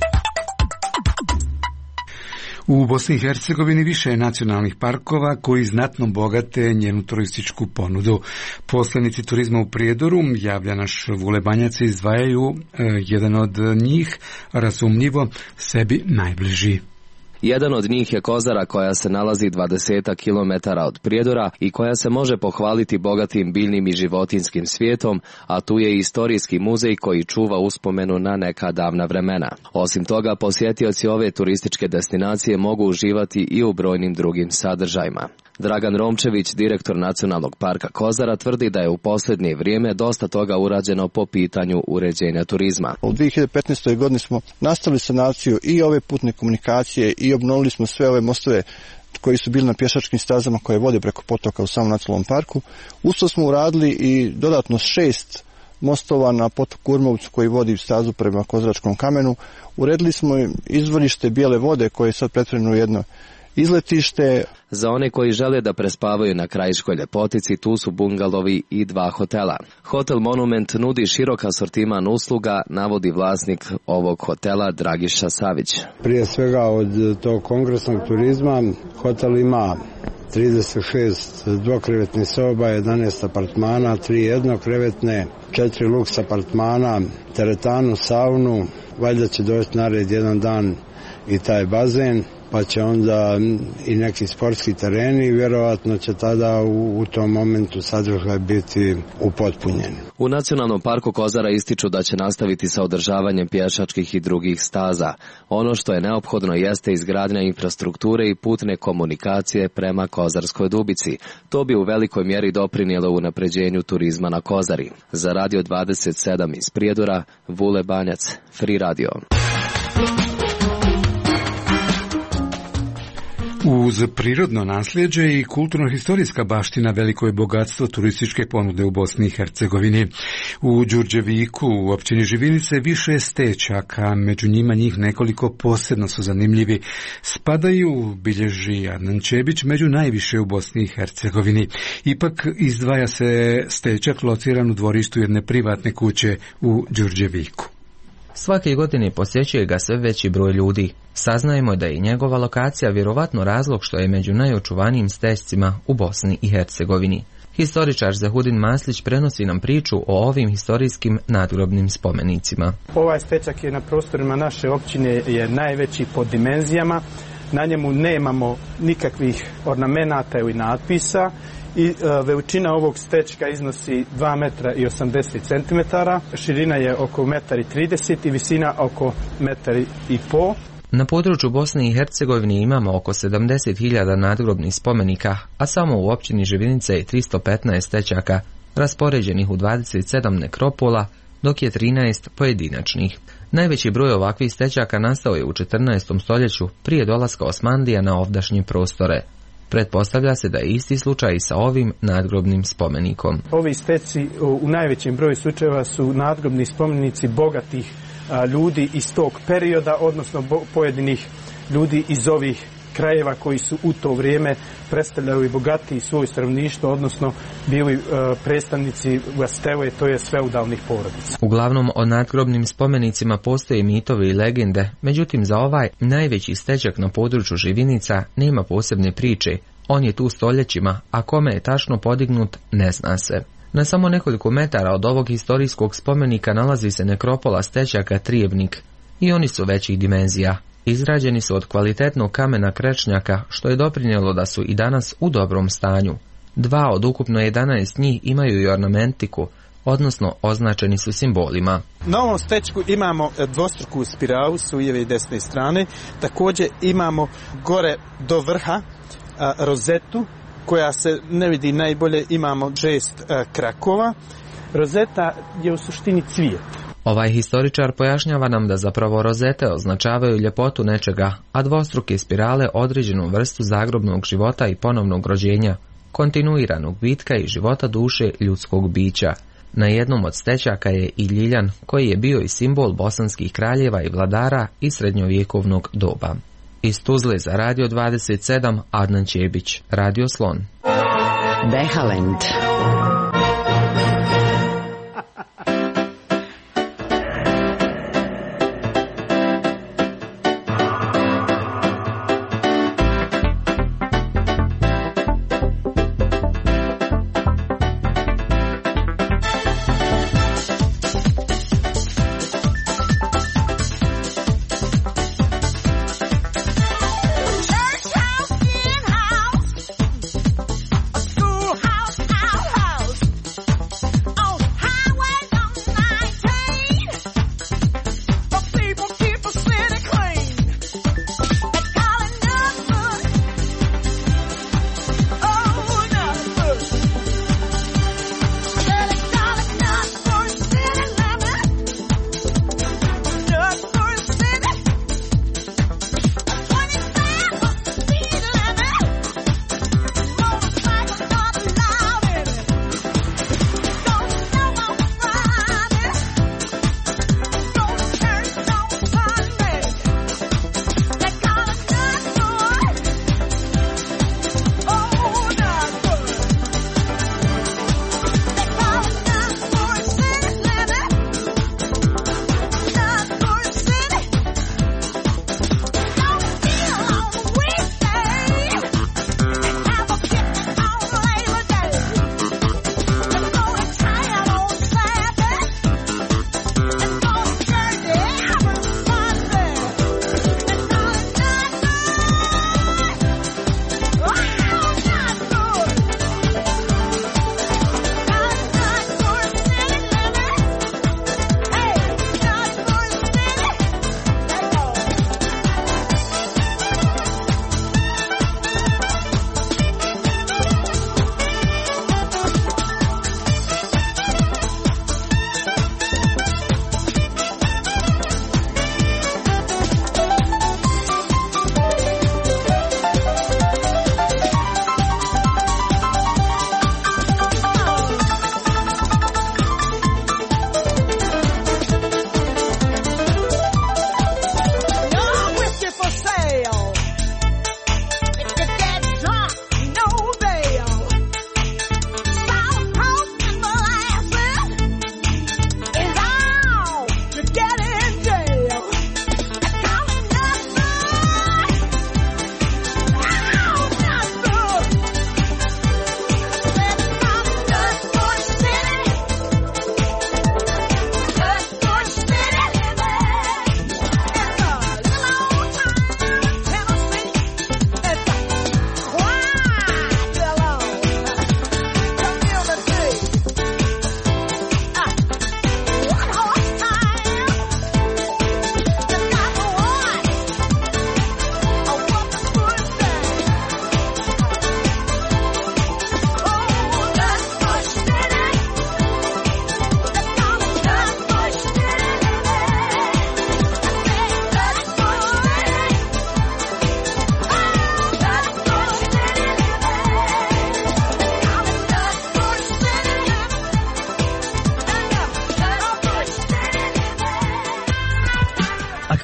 U Bosni i Hercegovini više je nacionalnih parkova koji znatno bogate njenu turističku ponudu. Poslanici turizma u Prijedoru, javlja naš Vule Banjac, izdvajaju e, jedan od njih, razumljivo sebi najbliži. Jedan od njih je Kozara, koja se nalazi dvadeset kilometara od Prijedora i koja se može pohvaliti bogatim biljnim i životinjskim svijetom, a tu je i istorijski muzej koji čuva uspomenu na neka davna vremena. Osim toga, posjetioci ove turističke destinacije mogu uživati i u brojnim drugim sadržajima. Dragan Romčević, direktor Nacionalnog parka Kozara, tvrdi da je u posljednje vrijeme dosta toga urađeno po pitanju uređenja turizma. U dvije hiljade petnaestoj. godini smo nastavili sanaciju i ove putne komunikacije i obnovili smo sve ove mostove koji su bili na pješačkim stazama koje vode preko potoka u samom nacionalnom parku. Usto smo uradili i dodatno šest mostova na potoku Kurmovcu koji vodi stazu prema Kozaračkom kamenu. Uredili smo izvorište bijele vode koje je sad pretvoreno u jedno izletište. Za one koji žele da prespavaju na krajiškoj ljepotici, tu su bungalovi i dva hotela. Hotel Monument nudi širok asortiman usluga, navodi vlasnik ovog hotela Dragiša Savić. Prije svega od tog kongresnog turizma hotel ima trideset šest dvokrevetnih soba, jedanaest apartmana, tri jednokrevetne, četiri luks apartmana, teretanu, saunu, valjda će doći na red jedan dan i taj bazen, pa će onda i neki sportski tereni i vjerovatno će tada u, u tom momentu sadržaj biti upotpunjen. U Nacionalnom parku Kozara ističu da će nastaviti sa održavanjem pješačkih i drugih staza. Ono što je neophodno jeste izgradnja infrastrukture i putne komunikacije prema Kozarskoj Dubici. To bi u velikoj mjeri doprinijelo unapređenju turizma na Kozari. Za Radio dvadeset sedam iz Prijedora, Vule Banjac, Free Radio. Uz prirodno nasljeđe i kulturno-historijska baština veliko je bogatstvo turističke ponude u Bosni i Hercegovini. U Đurđeviku, u općini Živinice, više je stečaka, među njima njih nekoliko posebno su zanimljivi. Spadaju, bilježi Adnan Čebić, među najviše u Bosni i Hercegovini. Ipak izdvaja se stečak lociran u dvorištu jedne privatne kuće u Đurđeviku. Svake godine posjećuje ga sve veći broj ljudi. Saznajemo da je njegova lokacija vjerovatno razlog što je među najočuvanijim stečcima u Bosni i Hercegovini. Historičar Zahudin Maslić prenosi nam priču o ovim historijskim nadgrobnim spomenicima. Ovaj stečak je na prostorima naše općine je najveći po dimenzijama. Na njemu nemamo nikakvih ornamenata ili natpisa. I e, veličina ovog stečka iznosi dva metra i osamdeset centimetara, širina je oko metar i trideset i visina oko metar i pol. Na području Bosne i Hercegovine imamo oko sedamdeset hiljada nadgrobnih spomenika, a samo u općini Živinice je tristo petnaest stećaka, raspoređenih u dvadeset sedam nekropola, dok je trinaest pojedinačnih. Najveći broj ovakvih stećaka nastao je u četrnaestom stoljeću prije dolaska Osmanlija na ovdašnje prostore. Pretpostavlja se da je isti slučaj i sa ovim nadgrobnim spomenikom. Ovi steci u najvećem broju slučajeva su nadgrobni spomenici bogatih a, ljudi iz tog perioda, odnosno bo, pojedinih ljudi iz ovih krajeva koji su u to vrijeme predstavljali bogatiji svoj stanovništvo, odnosno bili e, predstavnici vlasteve, to je feudalnih porodica. Uglavnom o nadgrobnim spomenicima postoje mitovi i legende, međutim za ovaj najveći stećak na području Živinica nema posebne priče. On je tu stoljećima, a kome je tačno podignut ne zna se. Na samo nekoliko metara od ovog historijskog spomenika nalazi se nekropola stećaka Trijebnik i oni su većih dimenzija. Izrađeni su od kvalitetnog kamena krečnjaka, što je doprinijelo da su i danas u dobrom stanju. Dva od ukupno jedanaest njih imaju i ornamentiku, odnosno označeni su simbolima. Na ovom stečku imamo dvostruku spiralu s lijeve i desne strane, također imamo gore do vrha a, rozetu koja se ne vidi najbolje, imamo šest a, krakova. Rozeta je u suštini cvijet. Ovaj historičar pojašnjava nam da zapravo rozete označavaju ljepotu nečega, a dvostruke spirale određenu vrstu zagrobnog života i ponovnog rođenja, kontinuiranog bitka i života duše ljudskog bića. Na jednom od stećaka je i ljiljan, koji je bio i simbol bosanskih kraljeva i vladara iz srednjovjekovnog doba. Iz Tuzle za Radio dvadeset sedam, Adnan Čebić, Radio Slon. Behalend. Schoolhouse, house, house.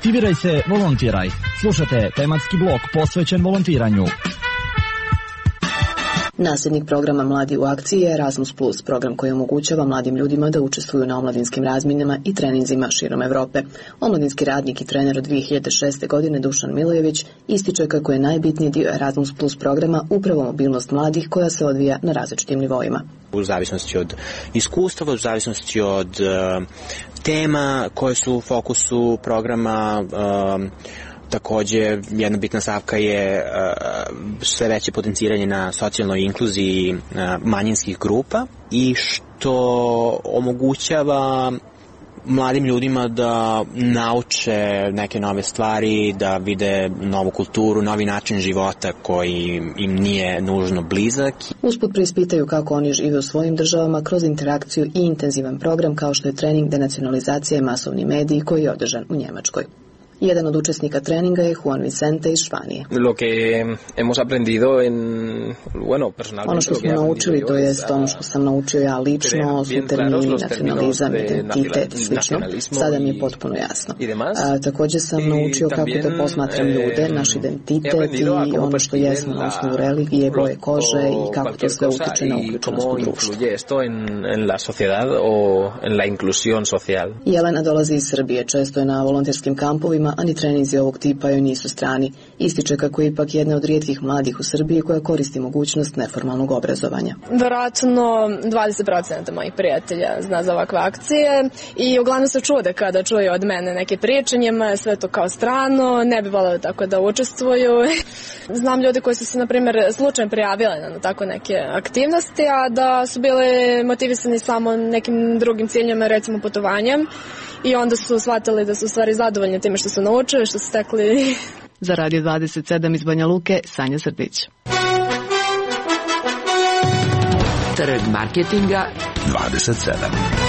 Aktiviraj se, volontiraj. Slušajte tematski blok posvećen volontiranju. Nasljednik programa Mladi u akciji je Erasmus plus, program koji omogućava mladim ljudima da učestvuju na omladinskim razminama i treninzima širom Evrope. Omladinski radnik i trener od dvije hiljade šeste. godine Dušan Milojević ističe kako je najbitniji dio Erasmus plus programa upravo mobilnost mladih koja se odvija na različitim nivoima. U zavisnosti od iskustava, u zavisnosti od uh, tema koje su u fokusu programa, uh, takođe, jedna bitna stavka je uh, sve veće potenciranje na socijalnoj inkluziji uh, manjinskih grupa i što omogućava mladim ljudima da nauče neke nove stvari, da vide novu kulturu, novi način života koji im nije nužno blizak. Usput preispitaju kako oni žive u svojim državama kroz interakciju i intenzivan program kao što je trening denacionalizacije i masovni mediji koji je održan u Njemačkoj. Jedan od učesnika treninga je Juan Vicente iz Španije. Lo que hemos aprendido en, bueno, personalmente, ono što smo naučili, to jest ono što sam naučio ja lično, su termini nacionalizam, identitet i slično. Sada mi je potpuno jasno. A, također sam naučio kako da posmatram ljude, naš identitet i ono što jesmo na osnovu religije, boje kože i kako to sve utiče na uključenost u društvu. Jelena dolazi iz Srbije, često je na volonterskim kampovima, a ni treninzi ovog tipa joj nisu strani. Ističe kako je ipak jedna od rijetkih mladih u Srbiji koja koristi mogućnost neformalnog obrazovanja. Verovatno dvadeset posto mojih prijatelja zna za ovakve akcije i uglavnom se čude kada čuju od mene neke priče, njima je sve to kao strano, ne bi voleli tako da učestvuju. Znam ljude koji su se, na primjer, slučajno prijavile na tako neke aktivnosti, a da su bili motivisani samo nekim drugim ciljima, recimo putovanjem, i onda su shvatili da su u stvari zadovoljni time što su naučili, što su stekli. Za Radio dvadeset sedam iz Banja Luke, Sanja Srdić. Trg marketinga dvadeset sedam.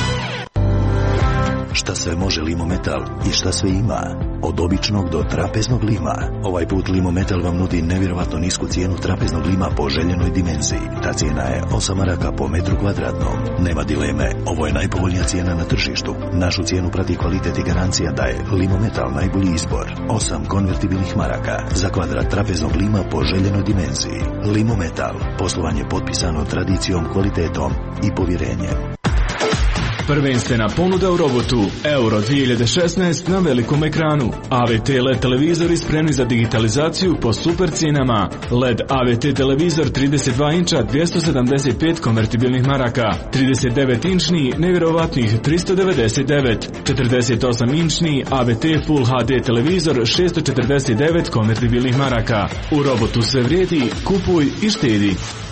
Šta sve može Limometal i šta sve ima? Od običnog do trapeznog lima. Ovaj put Limometal vam nudi nevjerovatno nisku cijenu trapeznog lima po željenoj dimenziji. Ta cijena je osam maraka po metru kvadratnom. Nema dileme, ovo je najpovoljnija cijena na tržištu. Našu cijenu prati kvalitet i garancija da je Limometal najbolji izbor. osam konvertibilnih maraka za kvadrat trapeznog lima po željenoj dimenziji. Limometal, poslovanje potpisano tradicijom, kvalitetom i povjerenjem. Prvenstvena ponuda u robotu Euro dvije hiljade šesnaest na velikom ekranu. A V T L E D televizori spremni za digitalizaciju po super cijenama. L E D A V T televizor trideset dva inča dvjesto sedamdeset pet konvertibilnih maraka. trideset devet inčni nevjerovatnih tristo devedeset devet. četrdeset osam inčni A V T Full H D televizor šesto četrdeset devet konvertibilnih maraka. U robotu sve vrijedi, kupuj i štedi.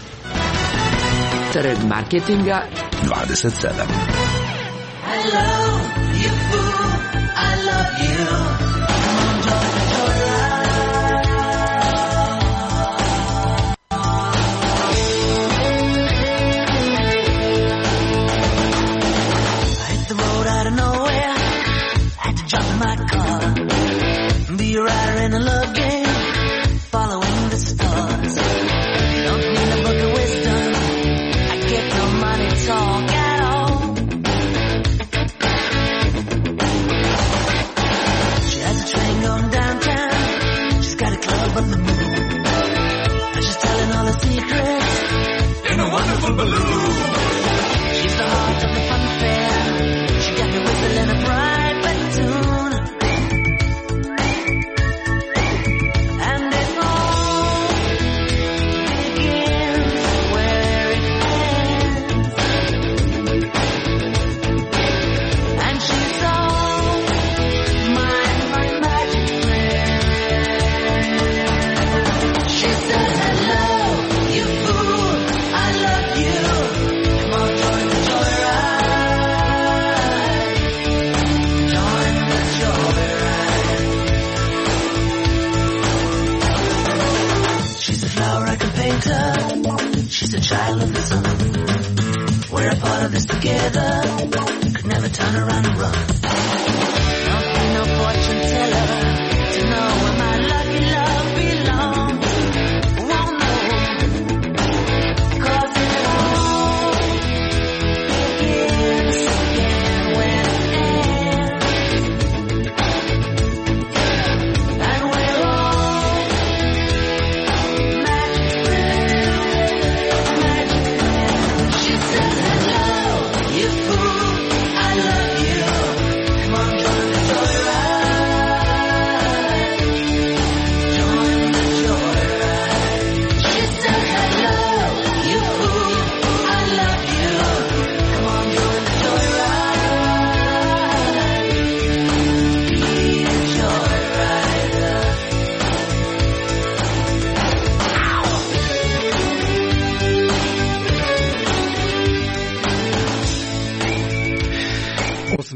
Trg marketinga dvadeset sedam. I love you, fool. I love you. Come on, join the joyride. I hit the road out of nowhere. I had to jump in my car. Be a rider in a love game, following the stars. Don't need a book of wisdom. I get no money talk at all. Train going downtown, she's got a club on the moon, and she's telling all her secrets in a wonderful balloon. She's the heart of the fun fair, she got me whistling a private tune, and it all begins where it ends, and she's all mine. She said, hello, you fool, I love you. Come on, join the joyride. Join the joyride. She's a flower I can paint her. She's a child of the sun. We're a part of this together. Could never turn around and run. Don't need no fortune teller to know where my lucky love belongs. Won't know, 'cause it all begins again when it ends.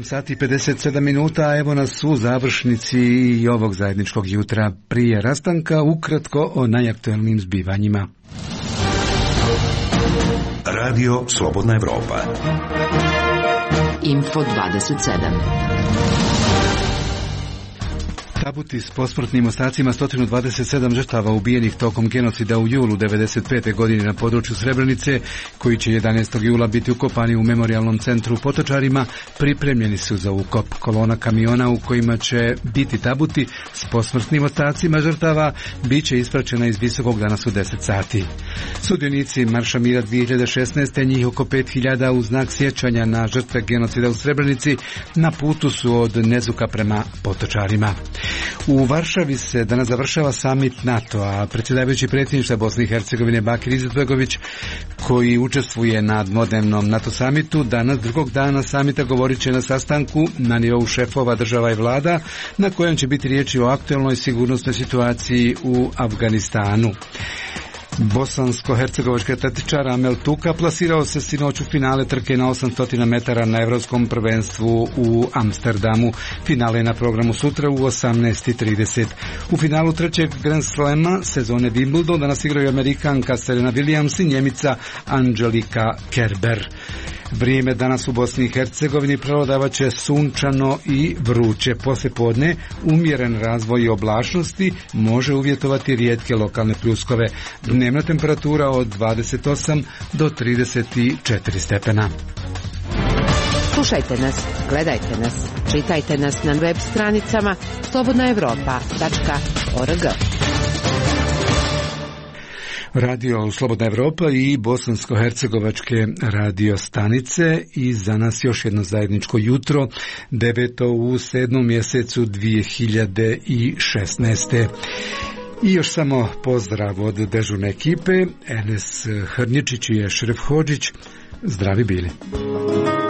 sati i pedeset sedam minuta, a evo nas u završnici i ovog zajedničkog jutra. Prije rastanka ukratko o najaktuelnijim zbivanjima. Radio Slobodna Evropa. Info dvadeset sedam. Tabuti s posmrtnim ostacima sto dvadeset sedam žrtava ubijenih tokom genocida u julu devedeset pete godine na području Srebrenice, koji će jedanaestog jula biti ukopani u memorijalnom centru u Potočarima, pripremljeni su za ukop. Kolona kamiona u kojima će biti tabuti s posmrtnim ostacima žrtava bit će ispraćena iz Visokog danas u deset sati. Sudionici Marša mira dvije hiljade šesnaeste, njih oko pet hiljada u znak sjećanja na žrtve genocida u Srebrenici, na putu su od Nezuka prema Potočarima. U Varšavi se danas završava samit NATO, a predsjedavajući predsjedništva Bosne i Hercegovine Bakir Izetbegović, koji učestvuje na dvodnevnom NATO samitu, danas drugog dana samita govorit će na sastanku na nivou šefova država i vlada, na kojem će biti riječi o aktualnoj sigurnosnoj situaciji u Afganistanu. Bosansko-hercegovački atletičar Amel Tuka plasirao se sinoć u finale trke na osamsto metara na Evropskom prvenstvu u Amsterdamu. Finale je na programu sutra u osamnaest i trideset. U finalu trećeg Grand Slema sezone Wimbledon danas igraju Amerikanka Serena Williams i Njemica Angelika Kerber. Vrijeme danas u Bosni i Hercegovini prevladavat će sunčano i vruće. Poslijepodne umjeren razvoj oblačnosti može uvjetovati rijetke lokalne pljuskove. Dnevna temperatura od dvadeset osam do trideset četiri stepena. Slušajte nas, gledajte nas, čitajte nas na web stranicama slobodna evropa tačka org. Radio Slobodna Evropa i bosansko-hercegovačke radio stanice i za nas još jedno zajedničko jutro, deveto u sedmom mjesecu dvije hiljade šesnaeste. I još samo pozdrav od dežurne ekipe, Enes Hrnječić i Ešref Hodžić. Zdravi bili.